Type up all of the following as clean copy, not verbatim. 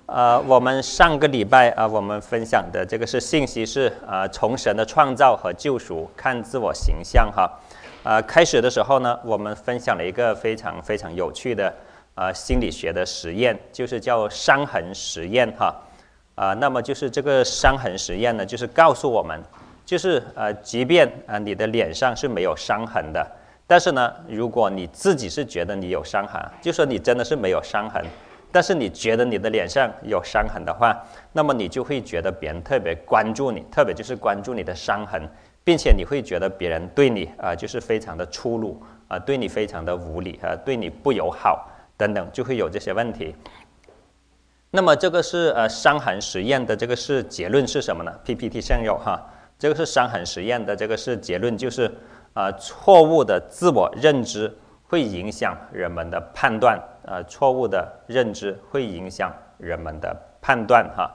我们上个礼拜我们分享的这个信息是从神的创造和救赎看自我形象哈。开始的时候呢，我们分享了一个非常非常有趣的心理学的实验，就是叫伤痕实验哈。那么就是这个伤痕实验呢，就是告诉我们，就是即便你的脸上是没有伤痕的，但是呢，如果你自己是觉得你有伤痕，就说你真的是没有伤痕。但是你觉得你的脸上有伤痕的话，那么你就会觉得别人特别关注你，特别就是关注你的伤痕，并且你会觉得别人对你就是非常的粗鲁对你非常的无理对你不友好等等，就会有这些问题。那么这个是伤痕实验的这个是结论是什么呢 ？PPT 上有哈，这个是伤痕实验的这个是结论，就是错误的自我认知会影响人们的判断，错误的认知会影响人们的判断哈。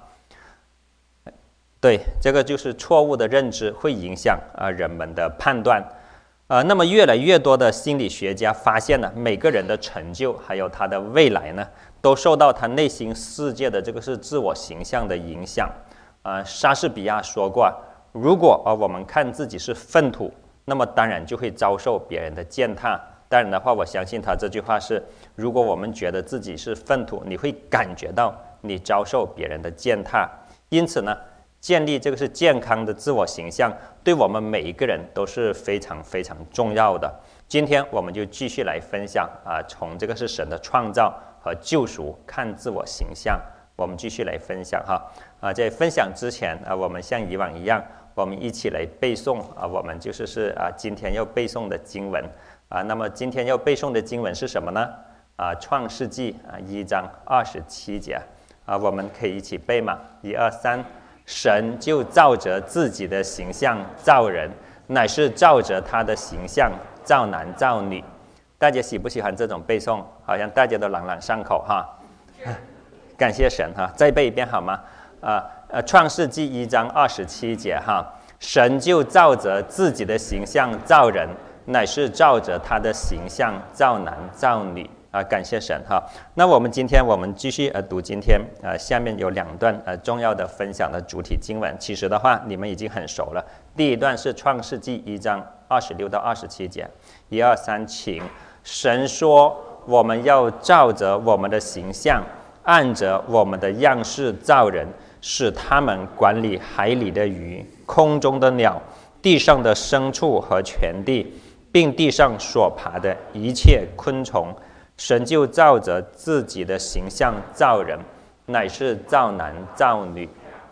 对，这个就是错误的认知会影响人们的判断。那么越来越多的心理学家发现呢，每个人的成就还有他的未来呢，都受到他内心世界的这个是自我形象的影响。莎士比亚说过，如果我们看自己是粪土，那么当然就会遭受别人的践踏。当然的话，我相信他这句话是，如果我们觉得自己是粪土，你会感觉到你遭受别人的践踏。因此呢，建立这个是健康的自我形象，对我们每一个人都是非常非常重要的。今天我们就继续来分享从这个是神的创造和救赎看自我形象，我们继续来分享哈。在分享之前我们像以往一样，我们一起来背诵我们就是今天要背诵的经文。那么今天要背诵的经文是什么呢？创世纪1章27节我们可以一起背嘛？1、2、3，神就照着自己的形象造人，乃是照着他的形象造男造女。大家喜不喜欢这种背诵？好像大家都朗朗上口哈。感谢神哈，再背一遍好吗？创世纪1章27节哈，神就照着自己的形象造人，乃是照着他的形象造男造女感谢神哈。那我们继续读今天下面有2段重要的分享的主体经文。其实的话你们已经很熟了。第一段是创世纪1章26到27节，1、2、3，请。神说，我们要照着我们的形象，按着我们的样式造人，使他们管理海里的鱼、空中的鸟、地上的牲畜和全地，并地上所爬的一切昆虫。神就照着自己的形象造人，乃是造男造女。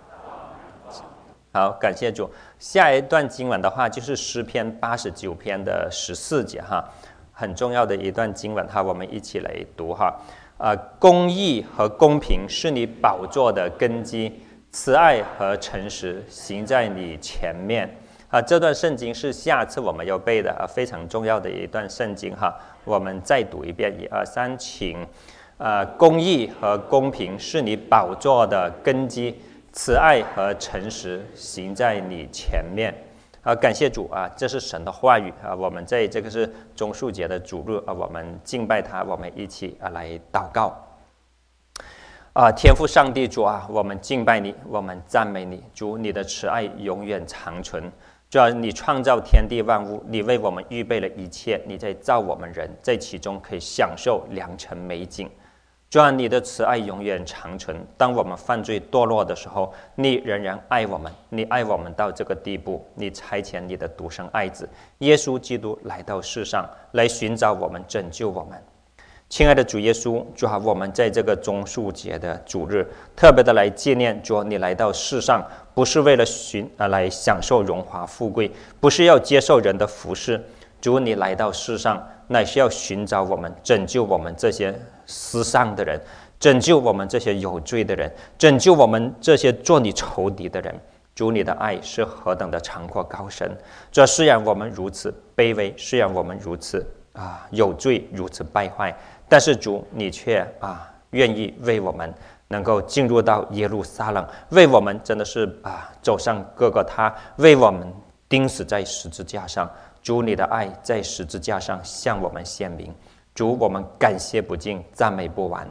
好，感谢主。下一段经文的话，就是诗篇89篇的14节哈，很重要的一段经文哈，我们一起来读哈。公义和公平是你宝座的根基，慈爱和诚实行在你前面。这段圣经是下次我们要背的非常重要的一段圣经哈。我们再读一遍，1、2、3，请。公义和公平是你宝座的根基，慈爱和诚实行在你前面。感谢主这是神的话语我们在这个是棕树节的主日我们敬拜他，我们一起来祷告。天父上帝主我们敬拜你，我们赞美你。主，你的慈爱永远长存。主要你创造天地万物，你为我们预备了一切，你在造我们人，在其中可以享受良辰美景。主啊，你的慈爱永远长存。当我们犯罪堕落的时候，你仍然爱我们，你爱我们到这个地步，你差遣你的独生爱子耶稣基督来到世上，来寻找我们，拯救我们。亲爱的主耶稣，主啊，我们在这个棕树节的主日，特别的来纪念主，你来到世上，不是为了来享受荣华富贵，不是要接受人的服侍。主，你来到世上，乃是要寻找我们，拯救我们这些失丧的人，拯救我们这些有罪的人，拯救我们这些做你仇敌的人。主，你的爱是何等的长阔高深。这虽然我们如此卑微，虽然我们如此有罪，如此败坏，但是主，你却愿意为我们能够进入到耶路撒冷，为我们真的是走上各个他，为我们钉死在十字架上。主，你的爱在十字架上向我们显明。主，我们感谢不尽，赞美不完。主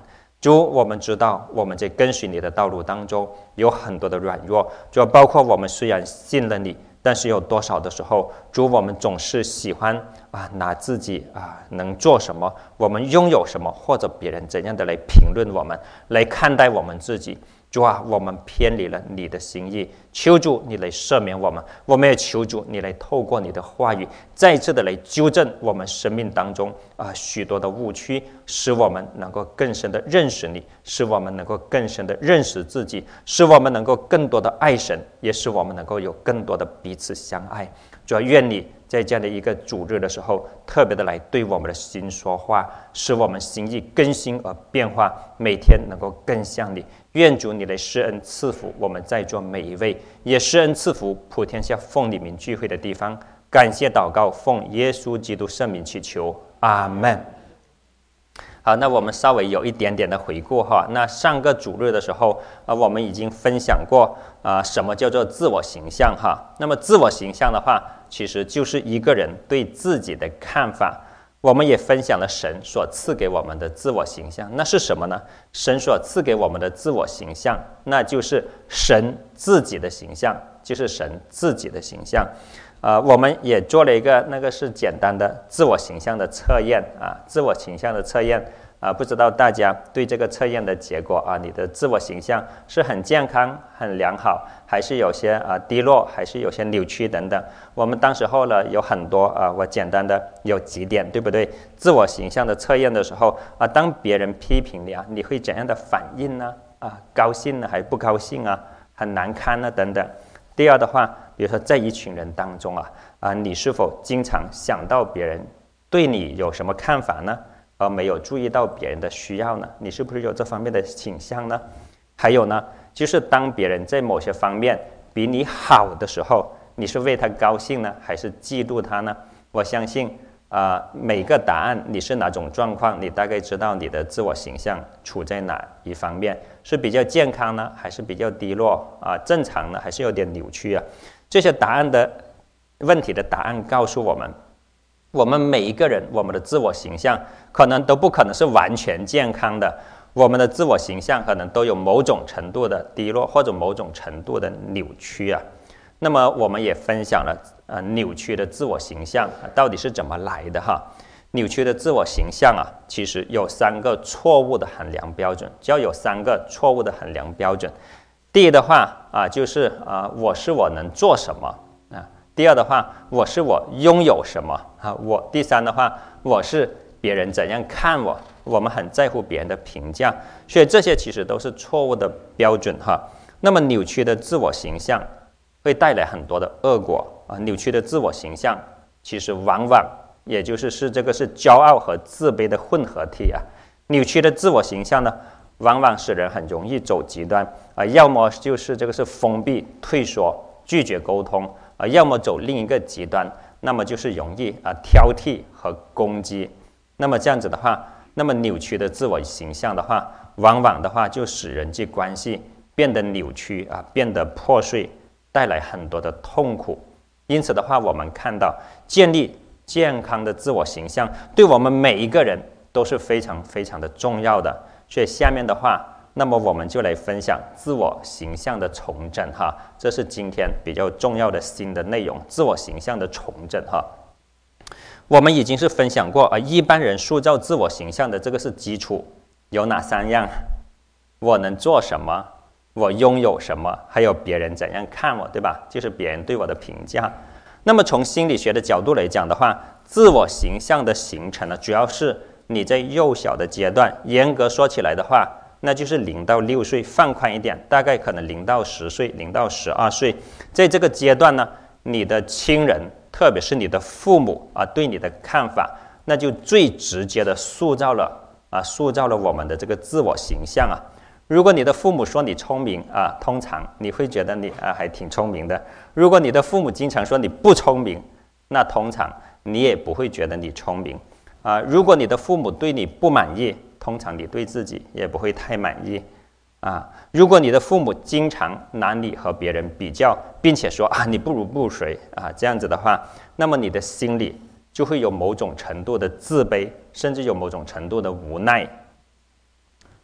主，我们知道我们在跟随你的道路当中有很多的软弱，主要包括我们虽然信了你，但是有多少的时候，主，我们总是喜欢拿自己能做什么，我们拥有什么，或者别人怎样的来评论我们，来看待我们自己。主啊，我们偏离了你的心意，求主你来赦免我们，我们也求主你来透过你的话语，再一次的来纠正我们生命当中许多的误区，使我们能够更深的认识你，使我们能够更深的认识自己，使我们能够更多的爱神，也使我们能够有更多的彼此相爱。主要愿你在这样的一个主日的时候，特别的来对我们的心说话，使我们心意更新而变化，每天能够更像你。愿主你来施恩赐福我们在座每一位，也施恩赐福普天下奉你名聚会的地方。感谢祷告，奉耶稣基督圣名祈求，阿们。好，那我们稍微有一点点的回顾哈。那上个主日的时候我们已经分享过什么叫做自我形象哈。那么自我形象的话，其实就是一个人对自己的看法。我们也分享了神所赐给我们的自我形象，那是什么呢？神所赐给我们的自我形象，那就是神自己的形象，就是神自己的形象。我们也做了一个那个是简单的自我形象的测验自我形象的测验不知道大家对这个测验的结果你的自我形象是很健康、很良好，还是有些低落，还是有些扭曲等等？我们当时候呢有很多我简单的有几点，对不对？自我形象的测验的时候当别人批评你你会怎样的反应呢？高兴呢，还是不高兴很难堪呢等等。第二的话，比如说在一群人当中你是否经常想到别人对你有什么看法呢？而没有注意到别人的需要呢？你是不是有这方面的倾向呢？还有呢，就是当别人在某些方面比你好的时候，你是为他高兴呢，还是嫉妒他呢？我相信每个答案你是哪种状况，你大概知道你的自我形象处在哪一方面，是比较健康呢，还是比较低落正常呢，还是有点扭曲这些答案的问题的答案告诉我们，我们每一个人，我们的自我形象可能都不可能是完全健康的，我们的自我形象可能都有某种程度的低落，或者某种程度的扭曲那么我们也分享了扭曲的自我形象到底是怎么来的扭曲的自我形象其实有3个错误的衡量标准，就要有3个错误的衡量标准。第一的话就是我是我能做什么第二的话，我是我拥有什么第三的话，我是别人怎样看我，我们很在乎别人的评价，所以这些其实都是错误的标准那么扭曲的自我形象会带来很多的恶果扭曲的自我形象其实往往也就是这个是骄傲和自卑的混合体扭曲的自我形象呢，往往使人很容易走极端要么就是这个是封闭、退缩、拒绝沟通要么走另一个极端，那么就是容易挑剔和攻击。那么这样子的话，那么扭曲的自我形象的话，往往的话就使人际关系变得扭曲变得破碎，带来很多的痛苦。因此的话，我们看到建立健康的自我形象对我们每一个人都是非常非常的重要的。所以下面的话，那么我们就来分享自我形象的重整这是今天比较重要的新的内容，自我形象的重整我们已经是分享过一般人塑造自我形象的这个是基础有哪3样？我能做什么？我拥有什么？还有别人怎样看我，对吧？就是别人对我的评价。那么从心理学的角度来讲的话，自我形象的形成呢，主要是你在幼小的阶段，严格说起来的话，那就是0到6岁，放宽一点，大概可能0到10岁、0到12岁，在这个阶段呢，你的亲人，特别是你的父母对你的看法，那就最直接的塑造了我们的这个自我形象如果你的父母说你聪明通常你会觉得你还挺聪明的。如果你的父母经常说你不聪明，那通常你也不会觉得你聪明如果你的父母对你不满意，通常你对自己也不会太满意如果你的父母经常拿你和别人比较，并且说你不如谁这样子的话，那么你的心里就会有某种程度的自卑，甚至有某种程度的无奈。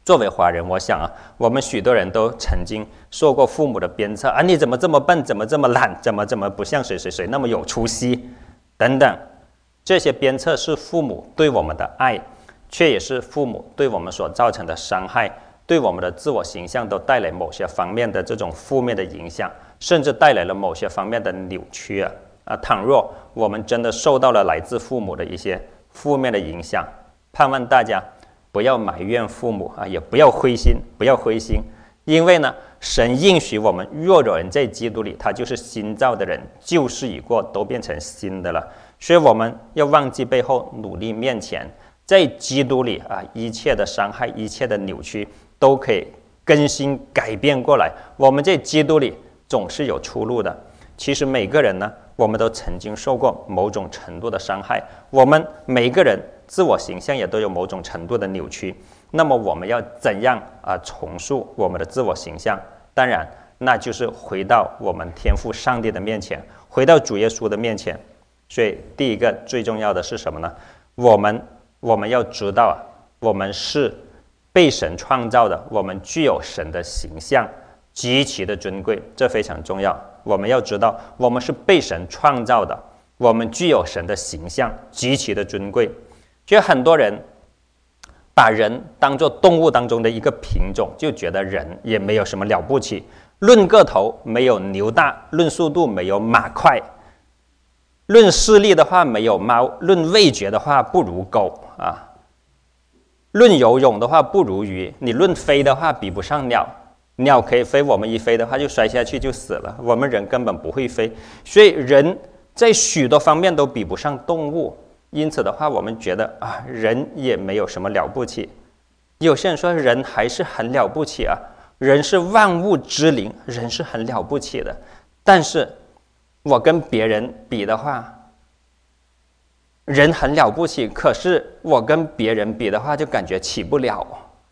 作为华人，我想啊，我们许多人都曾经受过父母的鞭策啊，你怎么这么笨，怎么这么懒，怎么不像谁谁谁那么有出息，等等。这些鞭策是父母对我们的爱，却也是父母对我们所造成的伤害，对我们的自我形象都带来某些方面的这种负面的影响，甚至带来了某些方面的扭曲啊。倘若我们真的受到了来自父母的一些负面的影响，盼望大家不要埋怨父母啊，也不要灰心，因为呢，神应许我们，若有人在基督里，他就是新造的人，旧事已过，都变成新的了。所以我们要忘记背后，努力面前，在基督里啊，一切的伤害，一切的扭曲，都可以更新改变过来。我们在基督里总是有出路的。其实每个人呢，我们都曾经受过某种程度的伤害，我们每个人自我形象也都有某种程度的扭曲。那么我们要怎样重塑我们的自我形象？当然，那就是回到我们天父上帝的面前，回到主耶稣的面前。所以第一个最重要的是什么呢？我们要知道我们是被神创造的，我们具有神的形象，极其的尊贵，这非常重要。我们要知道，我们是被神创造的，我们具有神的形象，极其的尊贵。所以很多人把人当作动物当中的一个品种，就觉得人也没有什么了不起。论个头没有牛大，论速度没有马快，论视力的话没有猫，论味觉的话不如狗啊，论游泳的话不如鱼，你论飞的话比不上鸟。鸟可以飞，我们一飞的话就摔下去就死了，我们人根本不会飞。所以人在许多方面都比不上动物，因此的话我们觉得人也没有什么了不起。有些人说人还是很了不起啊，人是万物之灵，人是很了不起的。但是我跟别人比的话，人很了不起，可是我跟别人比的话就感觉起不了。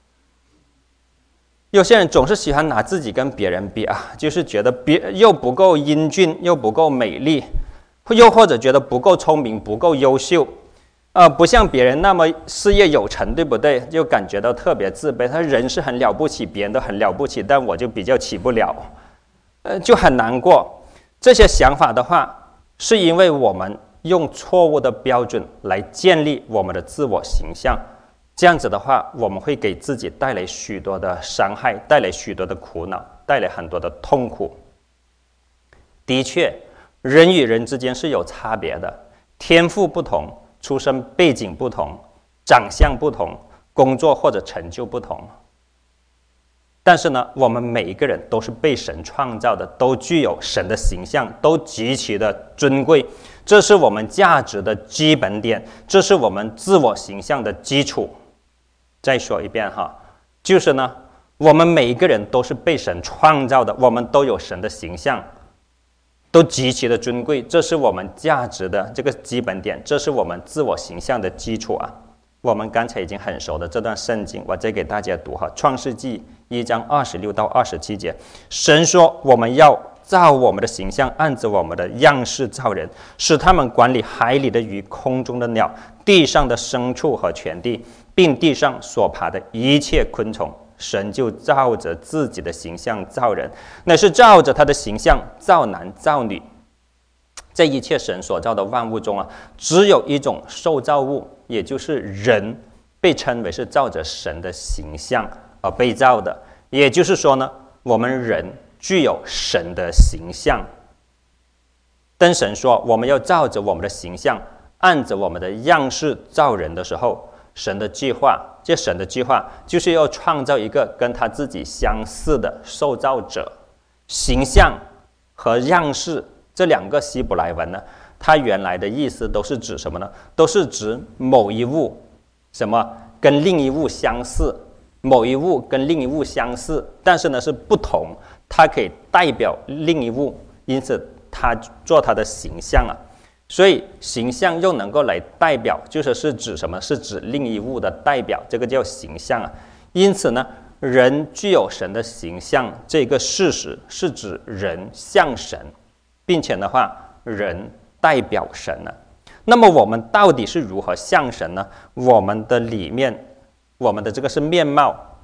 有些人总是喜欢拿自己跟别人比就是觉得别又不够英俊，又不够美丽，又或者觉得不够聪明，不够优秀，不像别人那么事业有成，对不对？就感觉到特别自卑。他人是很了不起，别人都很了不起，但我就比较起不了，就很难过。这些想法的话，是因为我们用错误的标准来建立我们的自我形象。这样子的话，我们会给自己带来许多的伤害，带来许多的苦恼，带来很多的痛苦。的确，人与人之间是有差别的，天赋不同，出身背景不同，长相不同，工作或者成就不同。但是呢，我们每一个人都是被神创造的，都具有神的形象，都极其的尊贵。这是我们价值的基本点，这是我们自我形象的基础。再说一遍就是呢，我们每一个人都是被神创造的，我们都有神的形象，都极其的尊贵，这是我们价值的这个基本点，这是我们自我形象的基础我们刚才已经很熟的这段圣经，我再给大家读创世纪1章26到27节，神说我们要照我们的形象，按着我们的样式造人，使他们管理海里的鱼，空中的鸟，地上的牲畜和全地，并地上所爬的一切昆虫。神就照着自己的形象造人，乃是照着他的形象造男造女。在一切神所造的万物中只有一种受造物，也就是人，被称为是照着神的形象而被造的。也就是说呢，我们人具有神的形象。当神说我们要照着我们的形象，按着我们的样式造人的时候，神的计划就是要创造一个跟他自己相似的受造者。形象和样式这两个希伯来文呢，它原来的意思都是指什么呢？都是指某一物跟另一物相似，某一物跟另一物相似，但是呢是不同，它可以代表另一物，因此它做它的形象所以形象又能够来代表，是指什么？是指另一物的代表，这个叫形象因此呢，人具有神的形象这个事实，是指人像神，并且的话，人代表神那么我们到底是如何像神呢？我们的里面，我们的这个是面貌，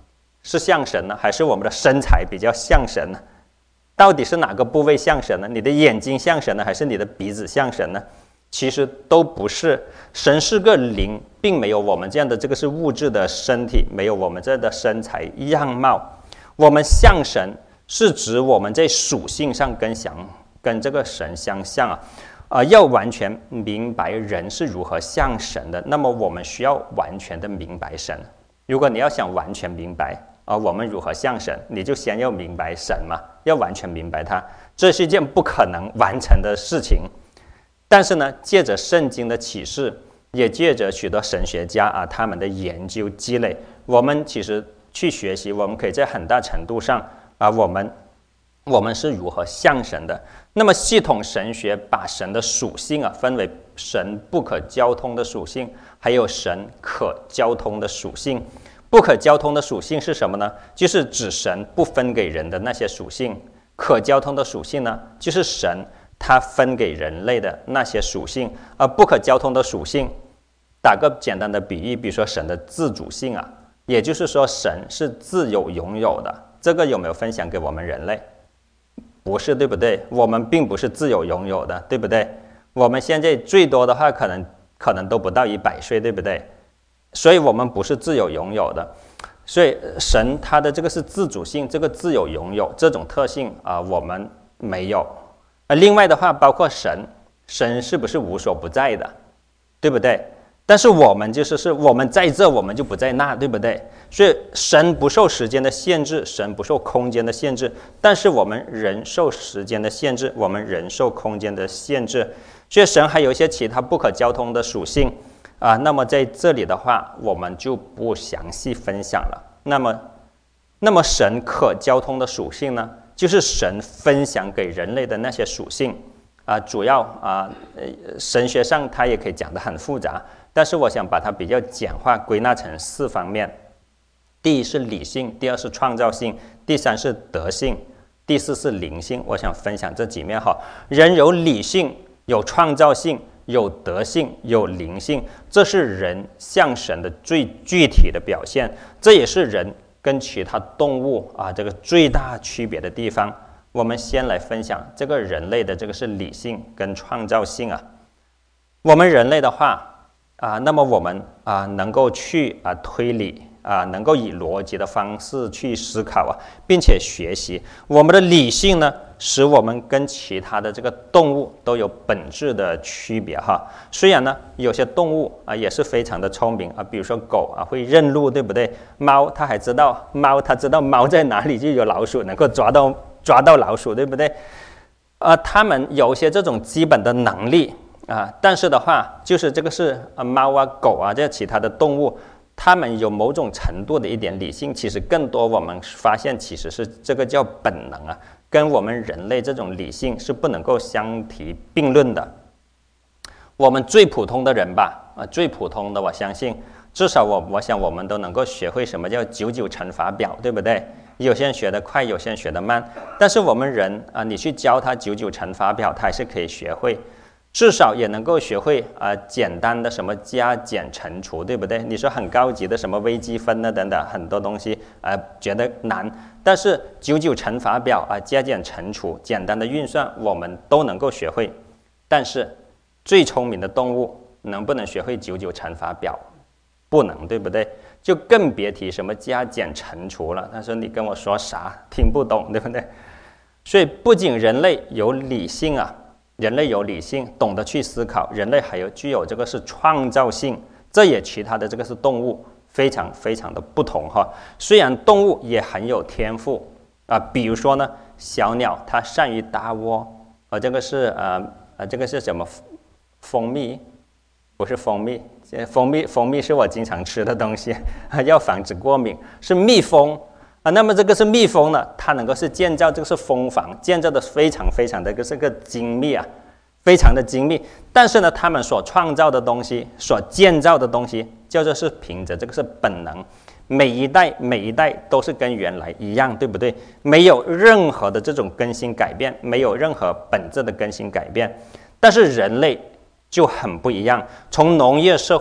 是像神呢，还是我们的身材比较像神呢？到底是哪个部位像神呢？你的眼睛像神呢，还是你的鼻子像神呢？其实都不是。神是个灵，并没有我们这样的这个是物质的身体，没有我们这样的身材样貌。我们像神是指我们在属性上跟这个神相像要完全明白人是如何像神的，那么我们需要完全的明白神。如果你要想完全明白我们如何像神，你就先要明白神嘛，要完全明白他，这是一件不可能完成的事情。但是呢，借着圣经的启示，也借着许多神学家他们的研究积累，我们其实去学习，我们可以在很大程度上我们是如何像神的。那么系统神学把神的属性分为神不可交通的属性，还有神可交通的属性。不可交通的属性是什么呢？就是指神不分给人的那些属性。可交通的属性呢，就是神他分给人类的那些属性。而不可交通的属性，打个简单的比喻，比如说神的自主性也就是说神是自由拥有的。这个有没有分享给我们人类？不是，对不对？我们并不是自由拥有的，对不对？我们现在最多的话可能都不到100岁，对不对？所以我们不是自由拥有的。所以神他的这个是自主性，这个自由拥有这种特性我们没有。另外的话，包括神是不是无所不在的，对不对？但是我们是我们在这，我们就不在那，对不对？所以神不受时间的限制，神不受空间的限制，但是我们人受时间的限制，我们人受空间的限制。所以神还有一些其他不可交通的属性那么在这里的话，我们就不详细分享了。那么神可交通的属性呢，就是神分享给人类的那些属性主要神学上它也可以讲得很复杂，但是我想把它比较简化归纳成4方面。第一是理性，第二是创造性，第三是德性，第四是灵性。我想分享这几面人有理性，有创造性，有德性，有灵性，这是人像神的最具体的表现，这也是人跟其他动物这个最大区别的地方。我们先来分享这个人类的这个是理性跟创造性我们人类的话那么我们能够去推理能够以逻辑的方式去思考并且学习。我们的理性呢，使我们跟其他的这个动物都有本质的区别虽然呢，有些动物也是非常的聪明比如说狗会认路，对不对？猫它知道猫在哪里，就有老鼠能够抓到老鼠，对不对？它们有些这种基本的能力但是的话，就是这个是猫狗这其他的动物，它们有某种程度的一点理性，其实更多我们发现其实是这个叫本能跟我们人类这种理性是不能够相提并论的。我们最普通的人吧最普通的，我相信至少我想我们都能够学会什么叫99乘法表，对不对？有些人学得快，有些人学得慢，但是我们人你去教他99乘法表，他还是可以学会。至少也能够学会简单的什么加减乘除，对不对？你说很高级的什么微积分等等很多东西觉得难，但是99乘法表加减乘除简单的运算我们都能够学会。但是最聪明的动物能不能学会99乘法表？不能，对不对？就更别提什么加减乘除了。他说你跟我说啥听不懂，对不对？所以不仅人类有理性人类有理性，懂得去思考，人类还具有这个是创造性，这也其他的这个是动物非常非常的不同虽然动物也很有天赋比如说呢，小鸟它善于搭窝这个是这个是什么？蜂蜜？不是蜂蜜，蜂蜜是我经常吃的东西要防止过敏，是蜜蜂那么这个是蜜蜂呢，它能够是建造这个是蜂房，建造的非常非常的这个精密非常的精密。但是呢，他们所创造的东西，所建造的东西，叫做是凭着这个是本能，每一代都是跟原来一样，对不对？没有任何的这种更新改变，没有任何本质的更新改变。但是人类就很不一样，从农业社会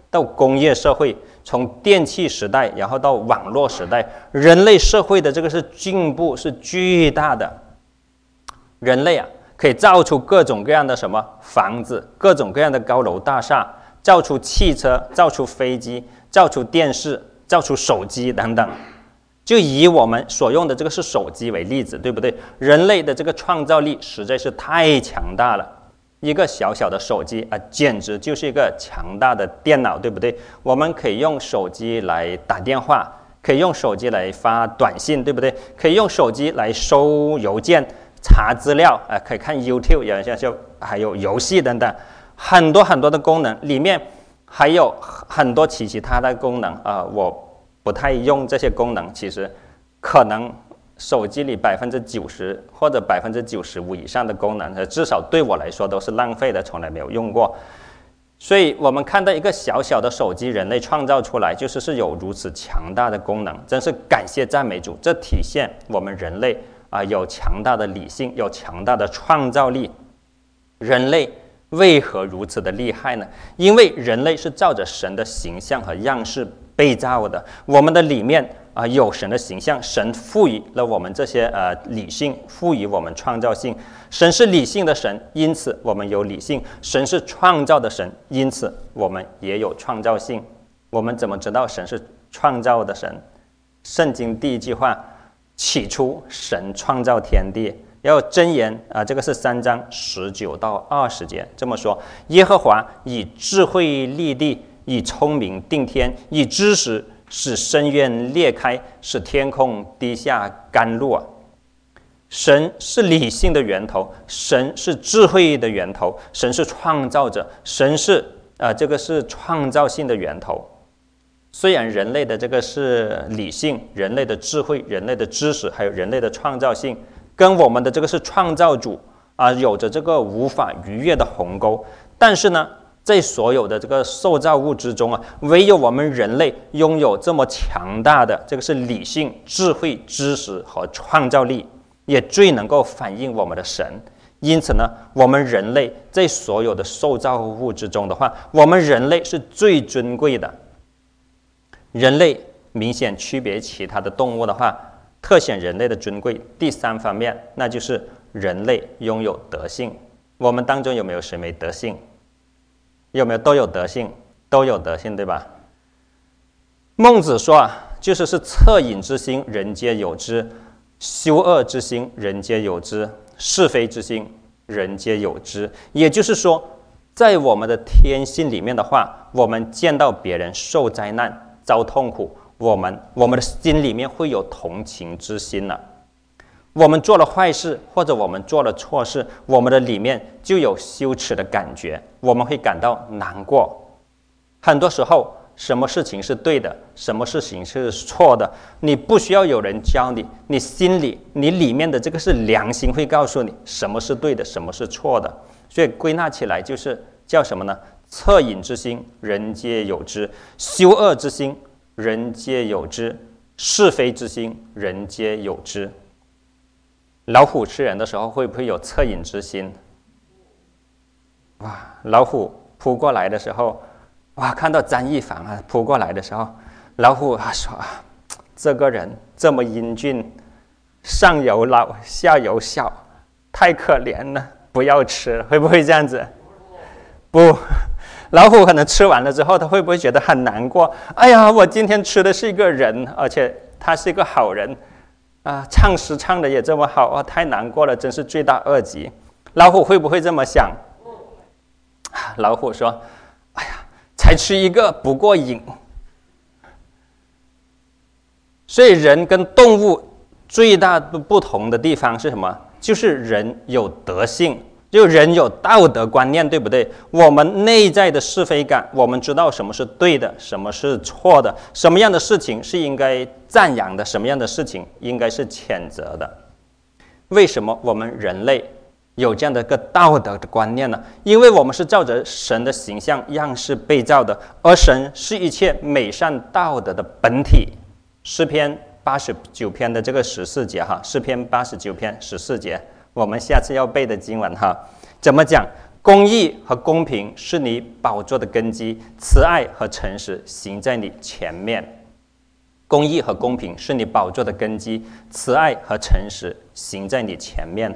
到工业社会，从电气时代，然后到网络时代，人类社会的这个是进步是巨大的。人类啊，可以造出各种各样的什么房子，各种各样的高楼大厦，造出汽车，造出飞机，造出电视，造出手机等等。就以我们所用的这个是手机为例子，对不对？人类的这个创造力实在是太强大了，一个小小的手机啊，简直就是一个强大的电脑，对不对？我们可以用手机来打电话，可以用手机来发短信，对不对？可以用手机来收邮件、查资料啊，可以看 YouTube， 还有游戏等等，很多很多的功能，里面还有很多其他的功能啊，我不太用这些功能，其实可能手机里90%或者95%以上的功能，至少对我来说都是浪费的，从来没有用过。所以我们看到一个小小的手机，人类创造出来，是有如此强大的功能，真是感谢赞美主。这体现我们人类有强大的理性，有强大的创造力。人类为何如此的厉害呢？因为人类是照着神的形象和样式被造的，我们的里面有神的形象，神赋予了我们这些理性，赋予我们创造性。神是理性的神，因此我们有理性；神是创造的神，因此我们也有创造性。我们怎么知道神是创造的神？圣经第一句话，起初神创造天地。然后箴言这个是3章19到20节这么说：耶和华以智慧立地，以聪明定天，以知识使深渊裂开，使天空滴下甘露。神是理性的源头，神是智慧的源头，神是创造者，神是这个是创造性的源头。虽然人类的这个是理性，人类的智慧，人类的知识，还有人类的创造性，跟我们的这个是创造主有着这个无法逾越的鸿沟，但是呢，在所有的这个受造物之中唯有我们人类拥有这么强大的这个是理性、智慧、知识和创造力，也最能够反映我们的神。因此呢，我们人类在所有的受造物之中的话，我们人类是最尊贵的。人类明显区别其他的动物的话，特显人类的尊贵。第3方面，那就是人类拥有德性。我们当中有没有谁没德性？有没有？都有德性，都有德性，对吧？孟子说是恻隐之心，人皆有之；羞恶之心，人皆有之；是非之心，人皆有之。也就是说，在我们的天性里面的话，我们见到别人受灾难、遭痛苦，我们的心里面会有同情之心了。我们做了坏事，或者我们做了错事，我们的里面就有羞耻的感觉，我们会感到难过。很多时候，什么事情是对的，什么事情是错的，你不需要有人教你，你心里，你里面的这个是良心会告诉你什么是对的，什么是错的。所以归纳起来就是叫什么呢？恻隐之心，人皆有之；羞恶之心，人皆有之；是非之心，人皆有之。老虎吃人的时候会不会有恻隐之心？哇，老虎扑过来的时候，哇，看到张一凡扑过来的时候，老虎说这个人这么英俊，上有老下有小，太可怜了，不要吃，会不会这样子？不，老虎可能吃完了之后，他会不会觉得很难过？哎呀，我今天吃的是一个人，而且他是一个好人唱诗唱的也这么好太难过了，真是罪大恶极。老虎会不会这么想？老虎说：哎呀，才吃一个不过瘾。所以人跟动物最大的不同的地方是什么？就是人有德性，就人有道德观念，对不对？我们内在的是非感，我们知道什么是对的，什么是错的，什么样的事情是应该赞扬的，什么样的事情应该是谴责的。为什么我们人类有这样的一个道德的观念呢？因为我们是照着神的形象样式被造的，而神是一切美善道德的本体。诗篇89篇的这个14节诗篇89篇14节，我们下次要背的经文怎么讲？ 公义和公平是你宝座的根基，慈爱和诚实行在你前面。公义和公平是你宝座的根基，慈爱和诚实行在你前面。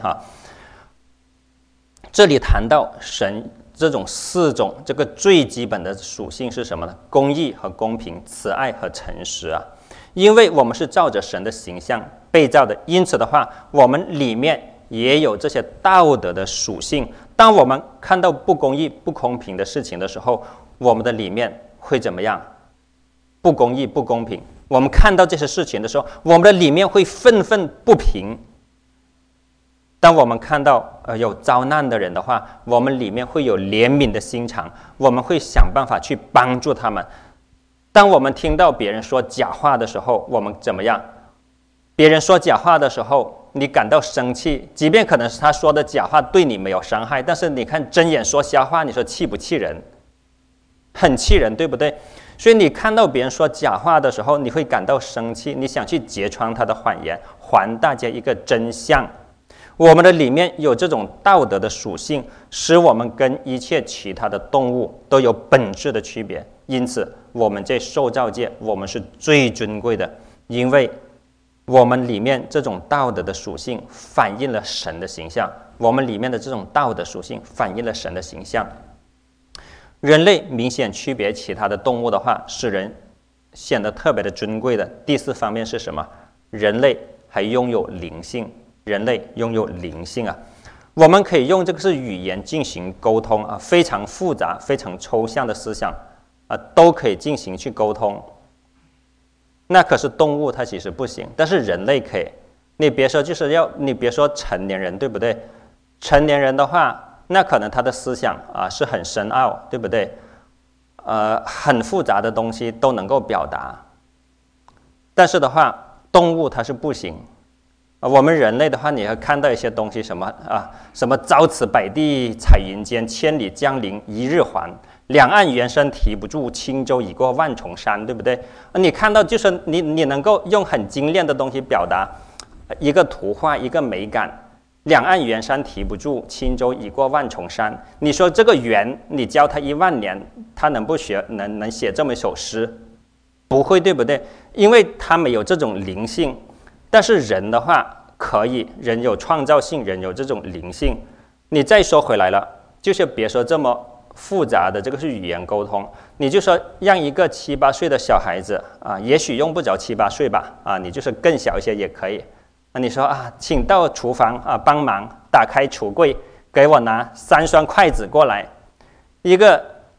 这里谈到神这种4种这个最基本的属性是什么呢？公义和公平，慈爱和诚实啊。因为我们是照着神的形象被造的，因此的话，我们里面也有这些道德的属性。当我们看到不公义、不公平的事情的时候，我们的里面会怎么样？不公义、不公平。我们看到这些事情的时候，我们的里面会愤愤不平。当我们看到有遭难的人的话，我们里面会有怜悯的心肠，我们会想办法去帮助他们。当我们听到别人说假话的时候，我们怎么样？别人说假话的时候，你感到生气，即便可能是他说的假话对你没有伤害，但是你看睁眼说瞎话，你说气不气人？很气人，对不对？所以你看到别人说假话的时候，你会感到生气，你想去揭穿他的谎言，还大家一个真相。我们的里面有这种道德的属性，使我们跟一切其他的动物都有本质的区别。因此我们在受造界，我们是最尊贵的，因为我们里面这种道德的属性反映了神的形象，我们里面的这种道德属性反映了神的形象。人类明显区别其他的动物的话，使人显得特别的尊贵的第4方面是什么？人类还拥有灵性。人类拥有灵性啊，我们可以用这个是语言进行沟通啊，非常复杂、非常抽象的思想啊，都可以进行去沟通。那可是动物它其实不行，但是人类可以。你别说你别说成年人，对不对？成年人的话，那可能他的思想啊是很深奥，对不对？很复杂的东西都能够表达。但是的话，动物它是不行。我们人类的话，你会看到一些东西，什么朝辞百地彩云间，千里江陵一日还，两岸猿声啼不住，轻舟已过万重山，对不对？你看到就是你能够用很精炼的东西表达一个图画，一个美感。两岸猿声啼不住，轻舟已过万重山。你说这个猿，你教他10000年，他能不学能写这么一首诗？不会，对不对？因为他没有这种灵性。但是人的话可以，人有创造性，人有这种灵性。你再说回来了，就是别说这么复杂的这个是语言沟通，你就说让一个7、8岁的小孩子啊，也许用不着7、8岁吧，啊，你就是更小一些也可以。你说啊，请到厨房啊帮忙打开橱柜，给我拿3双筷子过来。一个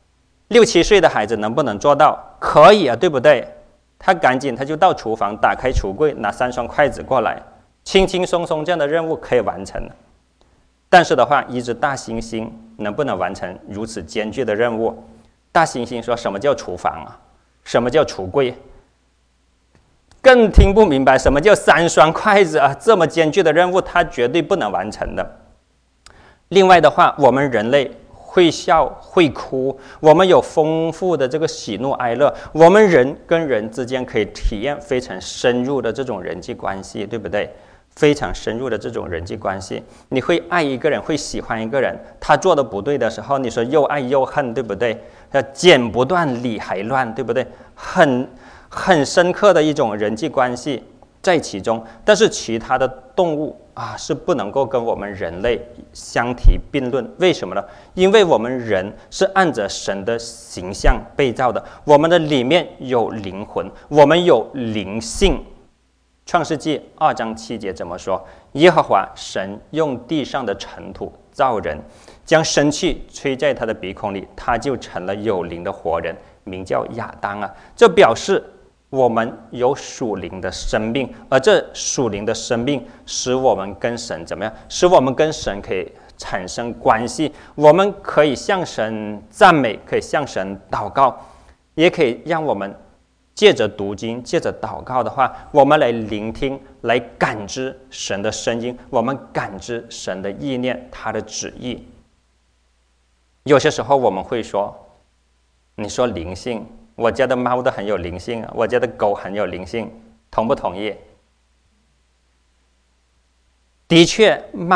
6、7岁的孩子能不能做到？可以啊，对不对？他就到厨房打开橱柜，拿3双筷子过来，轻轻松松这样的任务可以完成。但是的话，一只大猩猩能不能完成如此艰巨的任务？大猩猩说什么叫厨房啊？什么叫橱柜？更听不明白什么叫3双筷子啊！这么艰巨的任务，他绝对不能完成的。另外的话，我们人类会笑会哭，我们有丰富的这个喜怒哀乐，我们人跟人之间可以体验非常深入的这种人际关系，对不对？非常深入的这种人际关系，你会爱一个人，会喜欢一个人，他做的不对的时候，你说又爱又恨，对不对？剪不断理还乱，对不对？很深刻的一种人际关系在其中。但是其他的动物啊，是不能够跟我们人类相提并论。为什么呢？因为我们人是按着神的形象被造的，我们的里面有灵魂，我们有灵性。创世纪2章7节怎么说？耶和华神用地上的尘土造人，将生气吹在他的鼻孔里，他就成了有灵的活人，名叫亚当啊。这表示我们有属灵的生命，而这属灵的生命使我们跟神怎么样？使我们跟神可以产生关系，我们可以向神赞美，可以向神祷告，也可以让我们借着读经，借着祷告的话，我们来聆听，来感知神的声音，我们感知神的意念，他的旨意。有些时候我们会说，你说灵性，我家的猫都很有灵性，我家的狗很有灵性，同不同意？的确，猫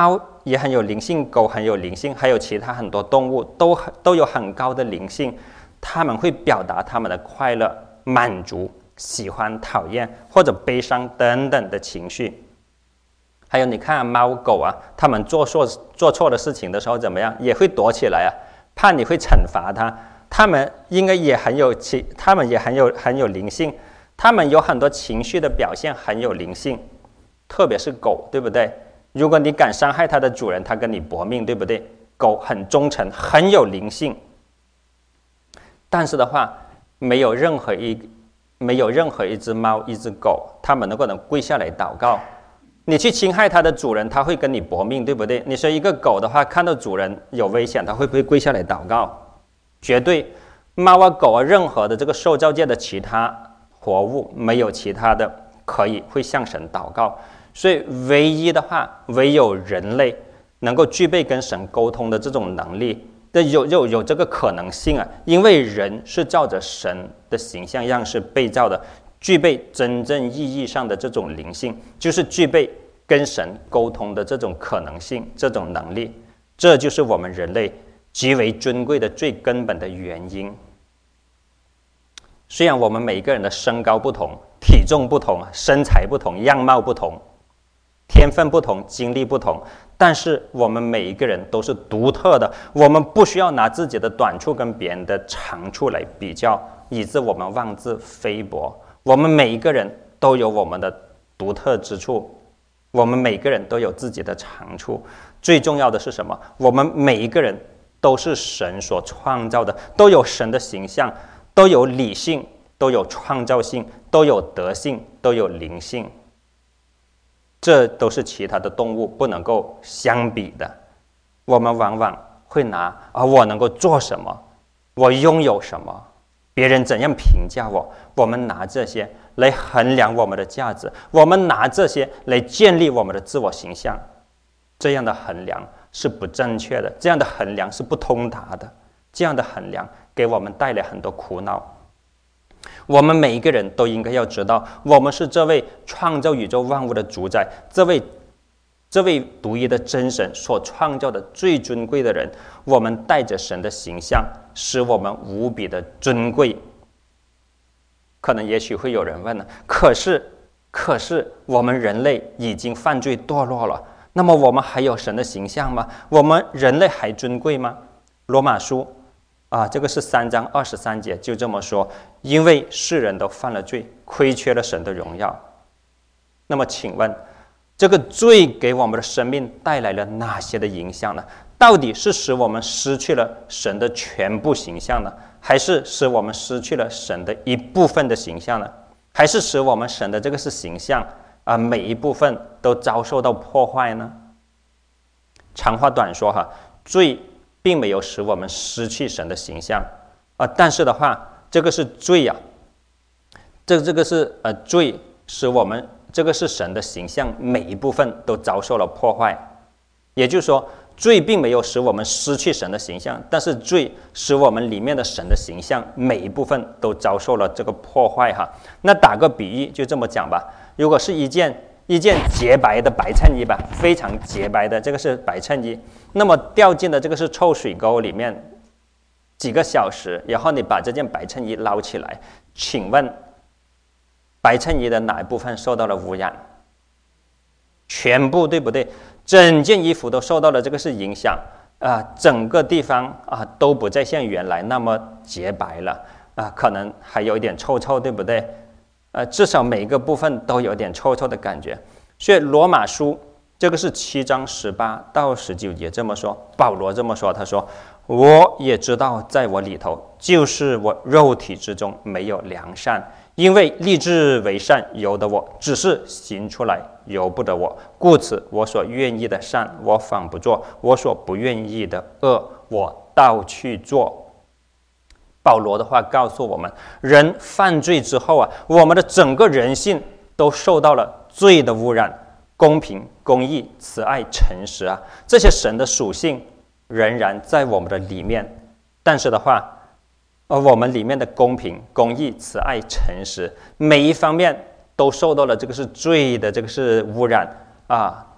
也很有灵性，狗很有灵性，还有其他很多动物都有很高的灵性，它们会表达它们的快乐、满足、喜欢、讨厌或者悲伤等等的情绪。还有你看猫狗啊，它们做错的事情的时候怎么样，也会躲起来啊，怕你会惩罚它。它们应该也很有灵性，它们有很多情绪的表现很有灵性，特别是狗，对不对？如果你敢伤害它的主人，它跟你搏命，对不对？狗很忠诚，很有灵性。但是的话，没有任何一只猫、一只狗，它们能够跪下来祷告。你去侵害它的主人，它会跟你搏命，对不对？你说一个狗的话，看到主人有危险，它会不会跪下来祷告？绝对。猫啊、狗啊，任何的这个受造界的其他活物，没有其他的会向神祷告。所以唯一的话，唯有人类能够具备跟神沟通的这种能力，有这个可能性啊。因为人是照着神的形象样式被造的，具备真正意义上的这种灵性，就是具备跟神沟通的这种可能性、这种能力。这就是我们人类极为尊贵的最根本的原因。虽然我们每个人的身高不同、体重不同、身材不同、样貌不同、天分不同、经历不同，但是我们每一个人都是独特的。我们不需要拿自己的短处跟别人的长处来比较，以致我们妄自菲薄。我们每一个人都有我们的独特之处，我们每个人都有自己的长处。最重要的是什么？我们每一个人都是神所创造的，都有神的形象，都有理性，都有创造性，都有德性，都有灵性。这都是其他的动物不能够相比的。我们往往会拿我能够做什么，我拥有什么，别人怎样评价我，我们拿这些来衡量我们的价值，我们拿这些来建立我们的自我形象。这样的衡量是不正确的，这样的衡量是不通达的，这样的衡量给我们带来很多苦恼。我们每一个人都应该要知道，我们是这位创造宇宙万物的主宰，这位独一的真神所创造的最尊贵的人。我们带着神的形象，使我们无比的尊贵。可能也许会有人问了，可是我们人类已经犯罪堕落了，那么我们还有神的形象吗？我们人类还尊贵吗？罗马书这个是3章23节就这么说，因为世人都犯了罪，亏缺了神的荣耀。那么请问，这个罪给我们的生命带来了哪些的影响呢？到底是使我们失去了神的全部形象呢，还是使我们失去了神的一部分的形象呢？还是使我们神的这个是形象每一部分都遭受到破坏呢？长话短说罪并没有使我们失去神的形象但是的话，这个是罪这个是罪使我们这个是神的形象每一部分都遭受了破坏。也就是说，罪并没有使我们失去神的形象，但是罪使我们里面的神的形象每一部分都遭受了这个破坏那打个比喻就这么讲吧，如果是一件洁白的白衬衣吧，非常洁白的，这个是白衬衣，那么掉进的这个是臭水沟里面几个小时，然后你把这件白衬衣捞起来，请问白衬衣的哪一部分受到了污染？全部，对不对？整件衣服都受到了这个是影响整个地方都不再像原来那么洁白了可能还有一点臭臭，对不对？至少每个部分都有点臭臭的感觉。所以罗马书这个是7章18到19节这么说，保罗这么说，他说，我也知道在我里头，就是我肉体之中没有良善，因为立志为善由得我，只是行出来由不得我。故此我所愿意的善我反不做，我所不愿意的恶我倒去做。保罗的话告诉我们，人犯罪之后我们的整个人性都受到了罪的污染。公平、公义、慈爱、诚实这些神的属性仍然在我们的里面，但是的话我们里面的公平、公义、慈爱、诚实每一方面都受到了这个是罪的这个是污染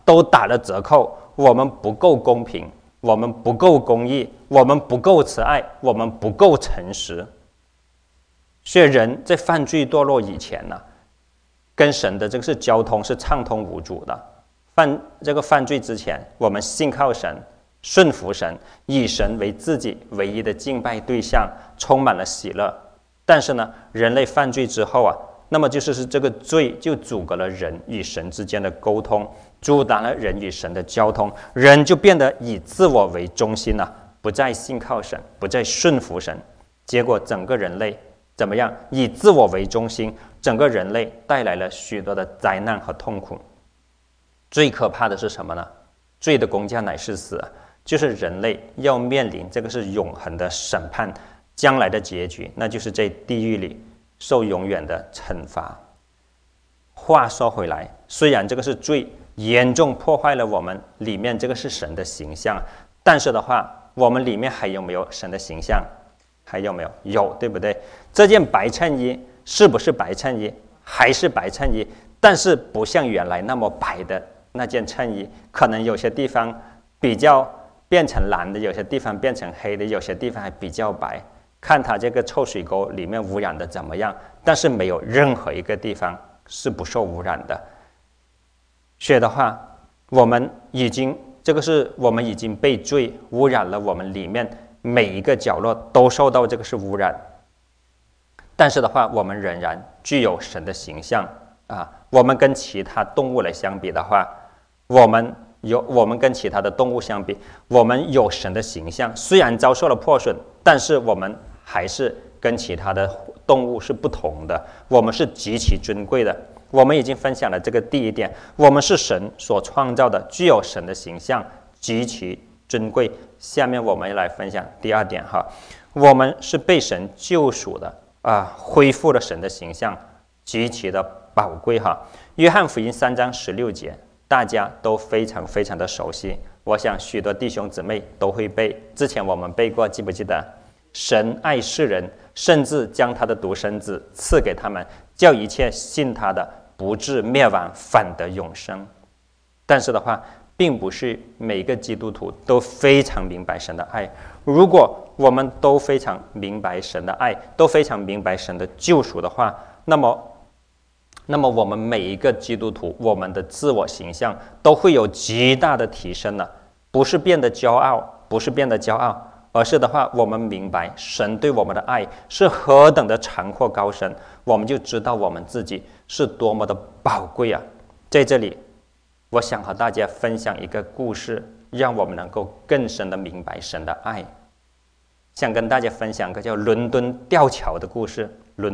都打了折扣，我们不够公平，我们不够公义，我们不够慈爱，我们不够诚实。所以人在犯罪堕落以前呢，跟神的这个是交通是畅通无阻的。犯罪之前，我们信靠神，顺服神，以神为自己唯一的敬拜对象，充满了喜乐。但是呢，人类犯罪之后啊，那么就是这个罪就阻隔了人与神之间的沟通，阻挡了人与神的交通，人就变得以自我为中心了，不再信靠神，不再顺服神。结果整个人类怎么样？以自我为中心，整个人类带来了许多的灾难和痛苦。最可怕的是什么呢？罪的工价乃是死，就是人类要面临这个是永恒的审判，将来的结局，那就是在地狱里受永远的惩罚。话说回来，虽然这个是罪严重破坏了我们里面这个是神的形象，但是的话，我们里面还有没有神的形象？还有没有？有，对不对？这件白衬衣是不是白衬衣？还是白衬衣，但是不像原来那么白的那件衬衣，可能有些地方比较变成蓝的，有些地方变成黑的，有些地方还比较白。看它这个臭水沟里面污染的怎么样，但是没有任何一个地方是不受污染的。所以的话，我们已经被罪污染了，我们里面每一个角落都受到这个是污染。但是的话，我们仍然具有神的形象啊。我们跟其他动物来相比的话，我们跟其他的动物相比，我们有神的形象，虽然遭受了破损，但是我们还是跟其他的动物是不同的，我们是极其尊贵的。我们已经分享了这个第一点，我们是神所创造的，具有神的形象，极其尊贵。下面我们来分享第二点哈，我们是被神救赎的恢复了神的形象，极其的宝贵哈。约翰福音3章16节，大家都非常非常的熟悉，我想许多弟兄姊妹都会背，之前我们背过，记不记得？神爱世人，甚至将他的独生子赐给他们，叫一切信他的不至灭亡，反得永生。但是的话，并不是每个基督徒都非常明白神的爱。如果我们都非常明白神的爱，都非常明白神的救赎的话，那么我们每一个基督徒，我们的自我形象都会有极大的提升了，不是变得骄傲，而是的话，我们明白神对我们的爱是何等的长阔高深，我们就知道我们自己是多么的宝贵啊！在这里，我想和大家分享一个故事，让我们能够更深的明白神的爱。想跟大家分享一个叫伦敦吊桥的故事。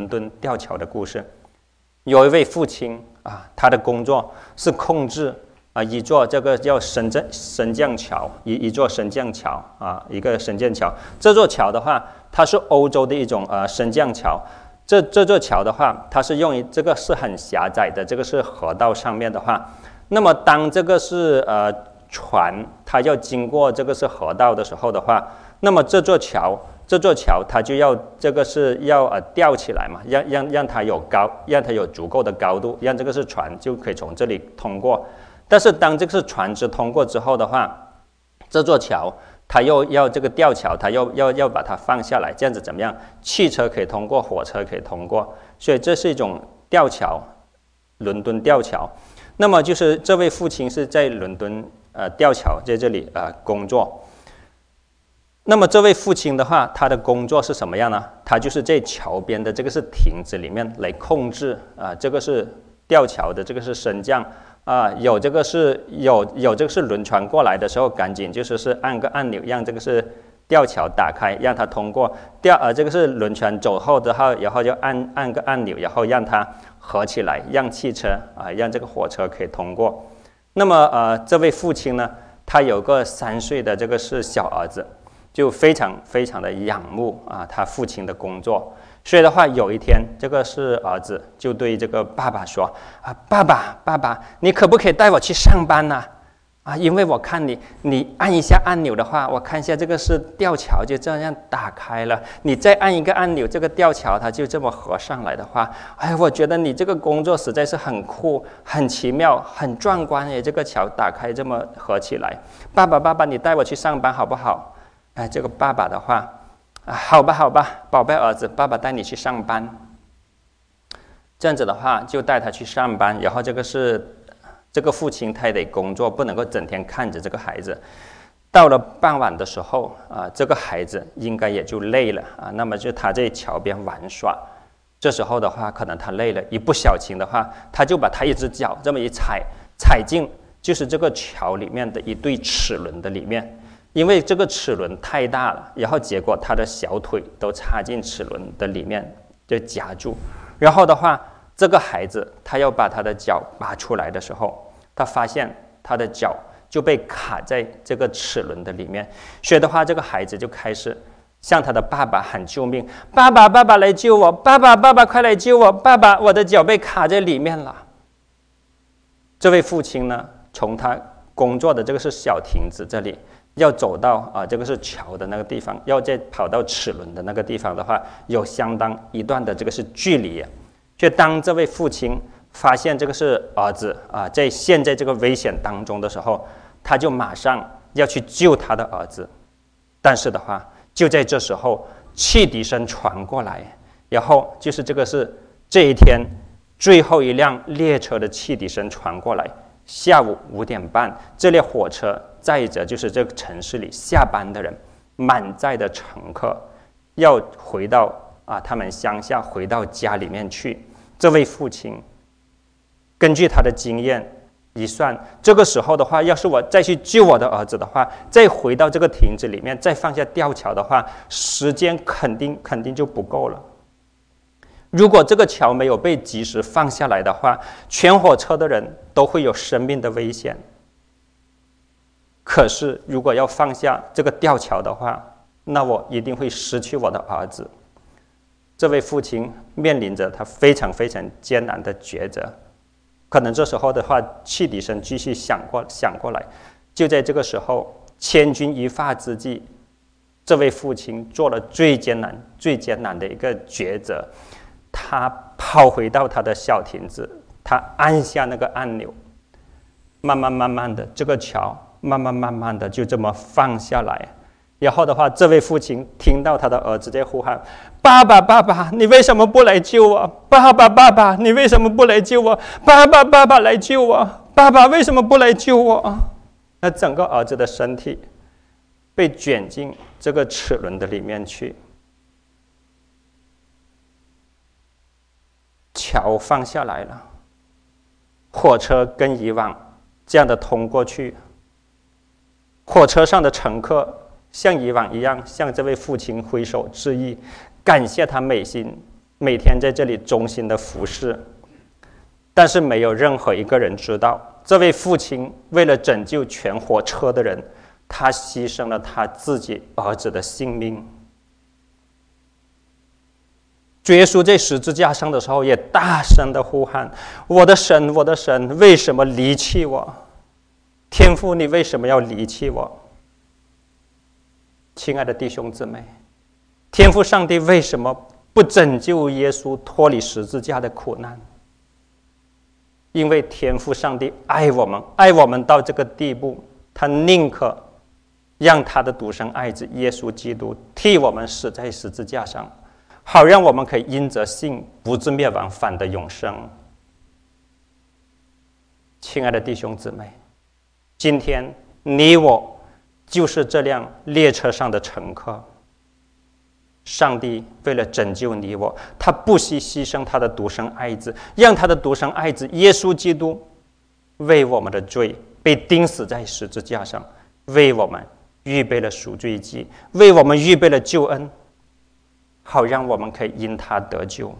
有一位父亲他的工作是控制一座这个叫升降桥，一座升降桥一个升降桥。这座桥的话，它是欧洲的一种升降桥。这座桥的话，它是用于这个是很狭窄的，这个是河道上面的话，那么当这个是船它要经过这个是河道的时候的话，那么这座桥它就要这个是要吊起来嘛，让它有足够的高度，让这个是船就可以从这里通过。但是当这个是船只通过之后的话，这座桥它又要这个吊桥，它要把它放下来，这样子怎么样？汽车可以通过，火车可以通过，所以这是一种吊桥，伦敦吊桥。那么就是这位父亲是在伦敦吊桥在这里工作。那么这位父亲的话，他的工作是什么样呢？他就是在桥边的这个是亭子里面来控制这个是吊桥的这个是升降有这个是轮船过来的时候，赶紧就是按个按钮，让这个是吊桥打开，让它通过。这个是轮船走后的话，然后就按个按钮，然后让它合起来，让汽车让这个火车可以通过。那么这位父亲呢，他有个3岁的这个是小儿子，就非常非常的仰慕他父亲的工作。所以的话，有一天这个是儿子就对这个爸爸说爸爸，你可不可以带我去上班呢？ 因为我看你按一下按钮的话，我看一下这个是吊桥就这样打开了，你再按一个按钮，这个吊桥它就这么合上来的话，我觉得你这个工作实在是很酷、很奇妙、很壮观耶！这个桥打开这么合起来，爸爸，你带我去上班好不好？这个爸爸的话，好吧，宝贝儿子，爸爸带你去上班。这样子的话，就带他去上班，然后这个父亲他也得工作，不能够整天看着这个孩子。到了傍晚的时候这个孩子应该也就累了那么就他在桥边玩耍。这时候的话，可能他累了，一不小心的话，他就把他一只脚这么一踩进就是这个桥里面的一对齿轮的里面。因为这个齿轮太大了，然后结果他的小腿都插进齿轮的里面，就夹住。然后的话，这个孩子他要把他的脚拔出来的时候，他发现他的脚就被卡在这个齿轮的里面。所以的话，这个孩子就开始向他的爸爸喊救命：爸爸来救我！爸爸快来救我！爸爸，我的脚被卡在里面了。这位父亲呢，从他工作的这个是小亭子这里，要走到这个是桥的那个地方，要再跑到齿轮的那个地方的话，有相当一段的这个是距离。就当这位父亲发现这个是儿子在陷在这个危险当中的时候，他就马上要去救他的儿子。但是的话，就在这时候，汽笛声传过来，然后就是这一天最后一辆列车的汽笛声传过来。下午5点半，这列火车载着就是这个城市里下班的人，满载的乘客要回到他们乡下，回到家里面去。这位父亲根据他的经验一算，这个时候的话，要是我再去救我的儿子的话，再回到这个亭子里面，再放下吊桥的话，时间肯定就不够了。如果这个桥没有被及时放下来的话，全火车的人都会有生命的危险。可是如果要放下这个吊桥的话，那我一定会失去我的儿子。这位父亲面临着他非常艰难的抉择。可能这时候的话，汽笛声继续响过来。就在这个时候，千钧一发之际，这位父亲做了最艰难的一个抉择。他跑回到他的小亭子，他按下那个按钮，慢慢的，这个桥慢慢的就这么放下来。然后的话，这位父亲听到他的儿子在呼喊：爸爸，你为什么不来救我？爸爸，你为什么不来救我？爸爸来救我！爸爸为什么不来救我？那整个儿子的身体被卷进这个齿轮的里面去。桥放下来了，火车跟以往这样的通过去。火车上的乘客像以往一样向这位父亲挥手致意，感谢他每天在这里忠心的服侍。但是没有任何一个人知道，这位父亲为了拯救全火车的人，他牺牲了他自己儿子的性命。主耶稣在十字架上的时候也大声的呼喊：我的神，我的神，为什么离弃我？天父，你为什么要离弃我？亲爱的弟兄姊妹，天父上帝为什么不拯救耶稣脱离十字架的苦难？因为天父上帝爱我们到这个地步，他宁可让他的独生爱子耶稣基督替我们死在十字架上，好让我们可以因着信不至灭亡，反得永生。亲爱的弟兄姊妹，今天你我就是这辆列车上的乘客。上帝为了拯救你我，他不惜牺牲他的独生爱子，让他的独生爱子耶稣基督为我们的罪被钉死在十字架上，为我们预备了赎罪祭，为我们预备了救恩，好让我们可以因他得救。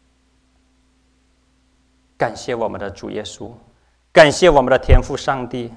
感谢我们的主耶稣，感谢我们的天父上帝，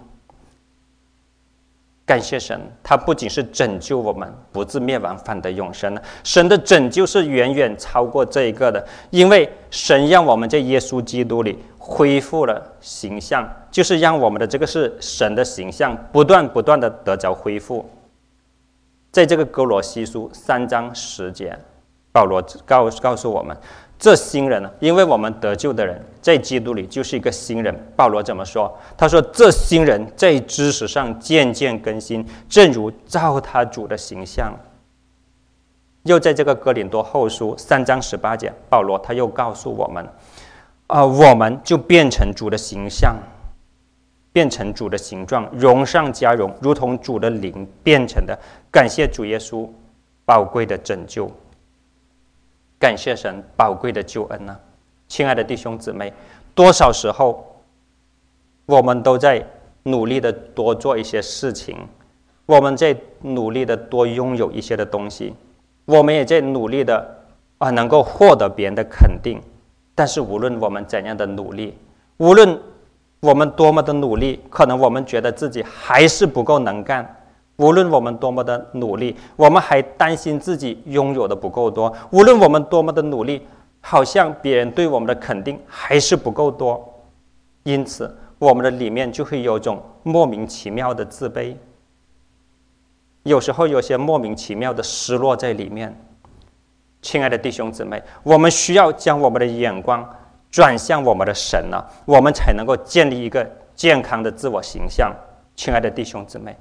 感谢神，他不仅是拯救我们不至灭亡，反得永生。神的拯救是远远超过这一个的，因为神让我们在耶稣基督里恢复了形象，就就是让我们的这个是神的形象不断的得着恢复。在这个哥罗西书3章10节，保罗告诉我们，这新人呢，因为我们得救的人在基督里就是一个新人。保罗怎么说？他说这新人在知识上渐渐更新，正如照他主的形象。又在这个哥林多后书3章18节，保罗他又告诉我们，我们就变成主的形象，变成主的形状，荣上加荣，如同主的灵变成的。感谢主耶稣宝贵的拯救，感谢神宝贵的救恩啊！亲爱的弟兄姊妹，多少时候我们都在努力的多做一些事情，我们在努力的多拥有一些的东西，我们也在努力的能够获得别人的肯定。但是无论我们怎样的努力，无论我们多么的努力，可能我们觉得自己还是不够能干。无论我们多么的努力，我们还担心自己拥有的不够多。无论我们多么的努力，好像别人对我们的肯定还是不够多。因此我们的里面就会有种莫名其妙的自卑，有时候有些莫名其妙的失落在里面。亲爱的弟兄姊妹，我们需要将我们的眼光转向我们的神啊，我们才能够建立一个健康的自我形象。亲爱的弟兄姊妹，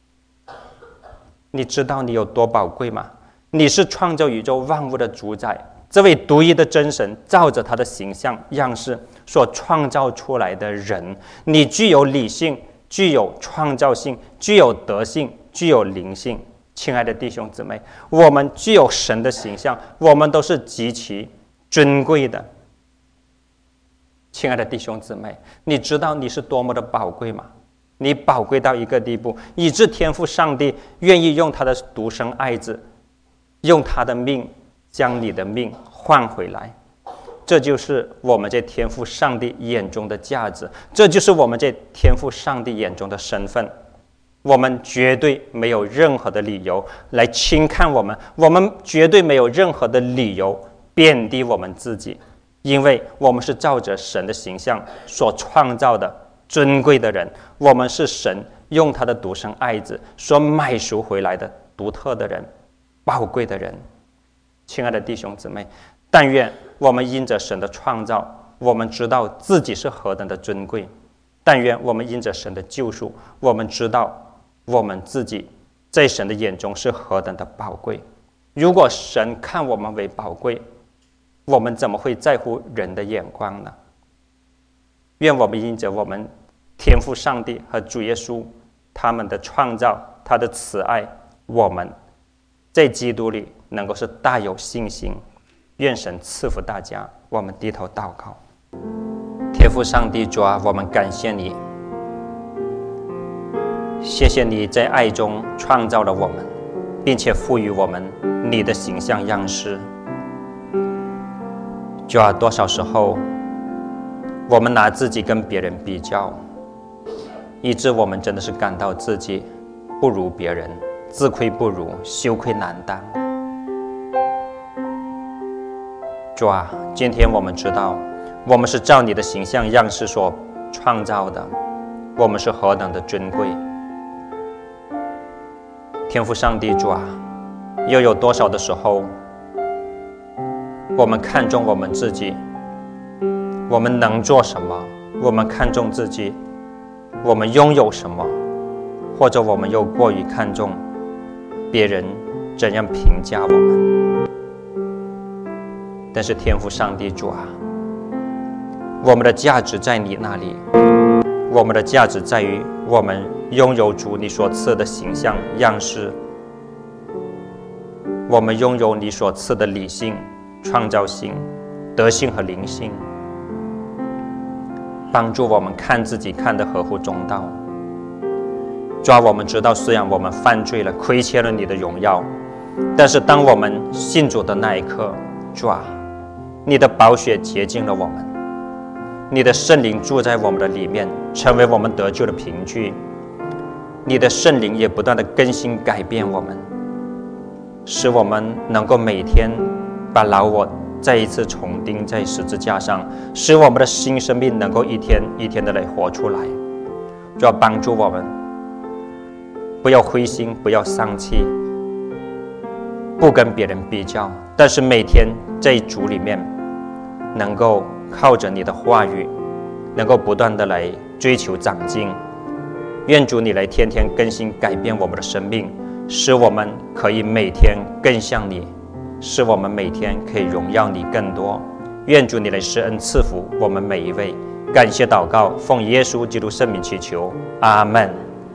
你知道你有多宝贵吗？你是创造宇宙万物的主宰，这位独一的真神照着他的形象样式所创造出来的人，你具有理性，具有创造性，具有德性，具有灵性。亲爱的弟兄姊妹，我们具有神的形象，我们都是极其尊贵的。亲爱的弟兄姊妹，你知道你是多么的宝贵吗？你宝贵到一个地步，以致天父上帝愿意用他的独生爱子，用他的命将你的命换回来。这就是我们在天父上帝眼中的价值，这就是我们在天父上帝眼中的身份。我们绝对没有任何的理由来轻看我们，我们绝对没有任何的理由贬低我们自己，因为我们是照着神的形象所创造的尊贵的人，我们是神用他的独生爱子所买赎回来的独特的人，宝贵的人。亲爱的弟兄姊妹，但愿我们因着神的创造，我们知道自己是何等的尊贵；但愿我们因着神的救赎，我们知道我们自己在神的眼中是何等的宝贵。如果神看我们为宝贵，我们怎么会在乎人的眼光呢？愿我们因着我们天父上帝和主耶稣他们的创造，他的慈爱，我们在基督里能够是大有信心。愿神赐福大家。我们低头祷告。天父上帝，主啊，我们感谢你，谢谢你在爱中创造了我们，并且赋予我们你的形象样式。主啊，多少时候我们拿自己跟别人比较，以致我们真的是感到自己不如别人，自愧不如，羞愧难当。主啊，今天我们知道我们是照你的形象样式所创造的，我们是何等的尊贵。天父上帝，主啊，又有多少的时候我们看重我们自己，我们能做什么，我们看重自己，我们拥有什么，或者我们又过于看重别人怎样评价我们。但是天父上帝，主啊，我们的价值在你那里，我们的价值在于我们拥有主你所赐的形象样式，我们拥有你所赐的理性、创造性、德性和灵性，帮助我们看自己看得合乎中道。主啊，我们知道虽然我们犯罪了，亏欠了你的荣耀，但是当我们信主的那一刻，主啊，你的宝血洁净了我们，你的圣灵住在我们的里面，成为我们得救的凭据。你的圣灵也不断的更新改变我们，使我们能够每天把老我再一次重钉在十字架上，使我们的新生命能够一天一天的来活出来。 主要帮助我们，不要灰心，不要丧气，不跟别人比较，但是每天在主里面能够靠着你的话语，能够不断的来追求长进。愿主你来天天更新改变我们的生命，使我们可以每天更像你，使我们每天可以荣耀你更多。愿主你来施恩赐福我们每一位。感谢祷告，奉耶稣基督圣名祈求，阿们。